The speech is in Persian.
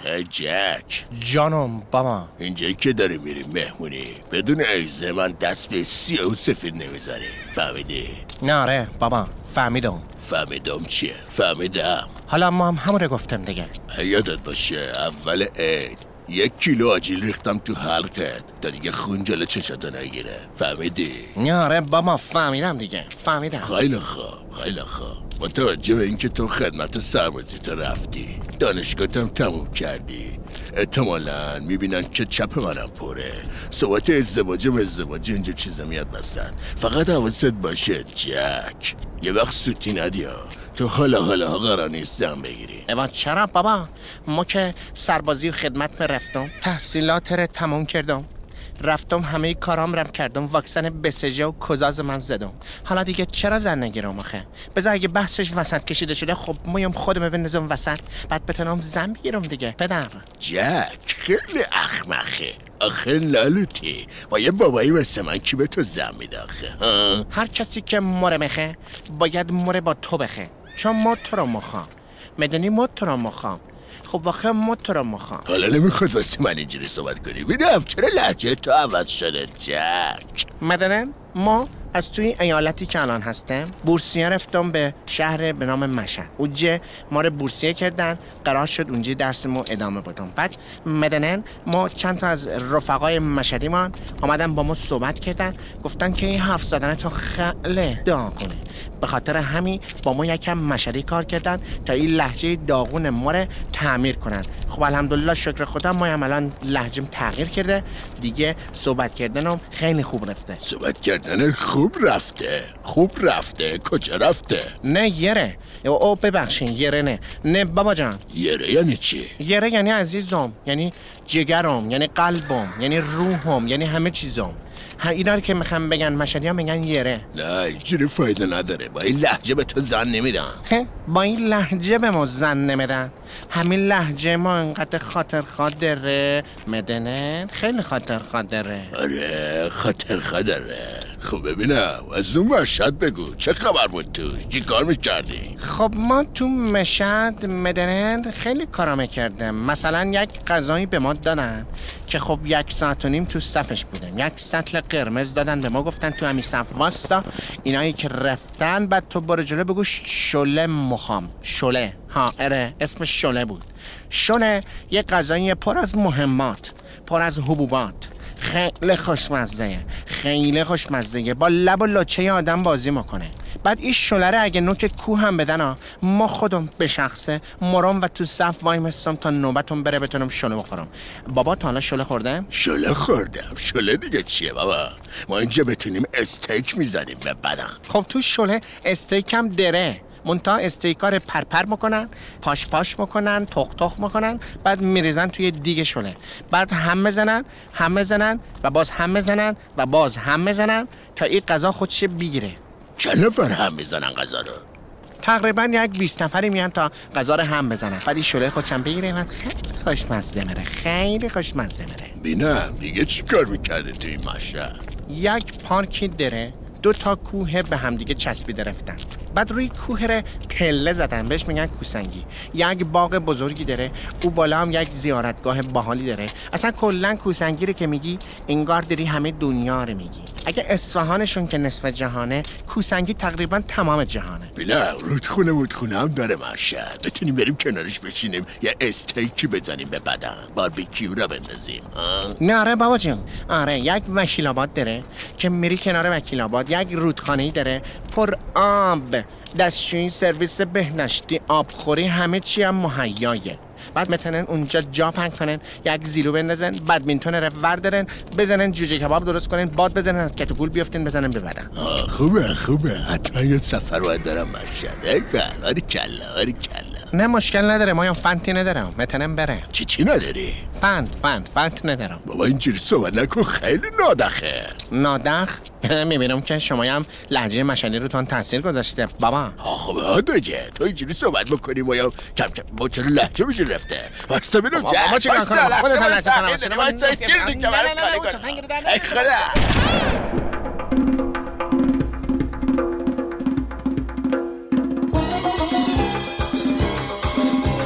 جک جانم بابا. اینجایی که داری میریم مهمونی بدون ایزه من دست به سیاه و سفید نمیذاری. فهمیدی؟ نه آره بابا فهمیدم. فهمیدم چیه؟ فهمیدم. حالا ما هم همون رو گفتم دیگه. یادت باشه اول عید 1 کیلو آجیل ریختم تو حلقت تا دیگه خون جلو چشاتو نگیره. فهمیدی؟ نه آره بابا فهمیدم دیگه. فهمیدم. خیلی خوب با توجه به اینکه تو خدمت سربازیت رفتی دانشگاهتم تموم کردی احتمالاً میبینن که چپ منم پره. صحبت ازدواج اینجا چیزا میاد وسط. فقط حواست باشه جک یه وقت سوتی ندیا. تو حالا قرار نیست زن بگیری. ایوان چرا بابا؟ ما که سربازی و خدمت می رفتم، تحصیلات رو تموم کردم، رفتم همه کارام رم کردم، واکسن BCG و کوزاز من زدم. حالا دیگه چرا زن نگیرم آخه؟ بذار اگه بحثش وسط کشیده شده خب مایم خودم بندازم وسط بعد بتونم زن بگیرم دیگه. پدر جک خیلی احمقه. آخه لالوتی با یه بابایی مثل من کی به تو زن میده آخه؟ هر کسی که مره مخه باید مره با تو بخه، چون ما تو رو مخوام. میدونی ما تو رو مخوام. خب آخه ما تو رو مخوام. حالا نمیخواد واسه من اینجوری صحبت کنی. ببینم چرا لهجه تو عوض شده جک؟ مثلا ما از توی ایالتی که الان هستم بورسیه رفتم به شهر به نام مشهد. اونجا ما رو بورسیه کردن، قرار شد اونجا درسمو ادامه بدم. بعد مدنن ما چند تا از رفقای مشهدیمان اومدن با ما صحبت کردن، گفتن که این حرف زدن تو خیلی داغ کنه. به خاطر همین با ما یکم مشهدی کار کردن تا این لهجه داغون ما رو تعمیر کنن. خب الحمدلله شکر خدا ما هم الان لهجم تغییر کرده دیگه. صحبت کردنم خیلی خوب رفته. صحبت کردن خوب رفته. کجا رفته؟ نه یره. او ببخشین یره نه بابا جان. یره یعنی چی؟ یره یعنی عزیزم، یعنی جگرم، یعنی قلبم، یعنی روحم، یعنی همه چیزم. اینا رو که میخوام بگن مشهدی ها میگن یره. نه اینجوری فایده نداره. با این لهجه به تو زن نمیدن. با این لهجه به ما زن نمیدن؟ همین لهجه ما انقدر خاطر داره مدنن، خیلی خاطر داره. آره خاطر. خب ببینم از اون مشهد بگو چه خبر بود توش؟ چی کار میکردی؟ خب ما تو مشهد مدنن خیلی کارا میکردم. مثلا یک غذایی به ما دادن که خب 1.5 ساعت تو صفش بودن. 1 سطل قرمز دادن به ما، گفتن تو همین صف واستا. اینایی که رفتن بعد تو برو جلو بگو شله مخام. شله اره اسم شله بود. شله یه غذایی پر از مهمات، پر از حبوبات، خیلی خوشمزه با لب و لچه آدم بازی میکنه. بعد این شله رو اگه نوک کوه هم بدن ما خودم به شخصه مرام و تو صف وای مستم تا نوبتم بره بتونم شله بخورم. بابا تا حالا شله خوردم؟ شله دیگه چیه بابا؟ ما اینجا بتونیم استیک میزنیم به بدن. خب تو شله استیک هم دره، منتها استیکا رو پرپر میکنن، پاش میکنن، تخ میکنن، بعد میریزن توی دیگه شله. بعد هم بزنن و باز هم بزنن و باز هم بزنن تا این غذا خودش بگیره. چند نفر هم میزنن غذا رو؟ تقریبا یک 20 نفری میان تا غذا رو هم بزنن. بعد این شله خودشم بگیره و خیلی خوشمزه میره. بینم دیگه چی کار میکرده توی این مشهد؟ یک پارکی داره، 2 تا کوه به هم دیگه چسبیده رفتن. بعد روی کوه رو پله زدن، بهش میگن کوسنگی. یک باغ بزرگی داره، او بالا هم یک زیارتگاه باحالی داره. اصلا کلا کوسنگی رو که میگی انگار داری همه دنیا رو میگی. اگه اصفهانشون که نصف جهانه، کوسنگی تقریبا تمام جهانه. بله رودخونه هم داره مشهد. بتونیم بریم کنارش بشینیم یه استیکی بزنیم به بدن، باربیکیو را بندازیم. نه آره بابا جون، آره یک وکیل آباد داره که میری کنار وکیل آباد، یک رودخانه‌ای داره پر آب، دستشویی، سرویس بهداشتی، آبخوری، همه چی هم مهیایه. بعد میتونن اونجا جا پنگ کنن، یک زیلو بندازن، بدمینتون رو وردارن، بزنن جوجه کباب درست کنن، باد بزنن، از کتگول بیافتن بزنن ببرن. خوبه حتما یه سفر باید دارم مشهد. آری کلا نه مشکل نداره، ما هم فنتی ندارم، میتونم بره. چی نداری؟ فنت ندارم. بابا اینجوری صحبت نکن، خیلی نادخ؟ میبینم که شما هم لهجه مشهدی رو تان تاثیر گذاشته بابا. خب دیگه تو اینجوری صحبت بکنی ما هم کم با چرا لهجه میشه رفته. واسه ببینم بابا چی کنم خودت لهجه کنم. ای خدا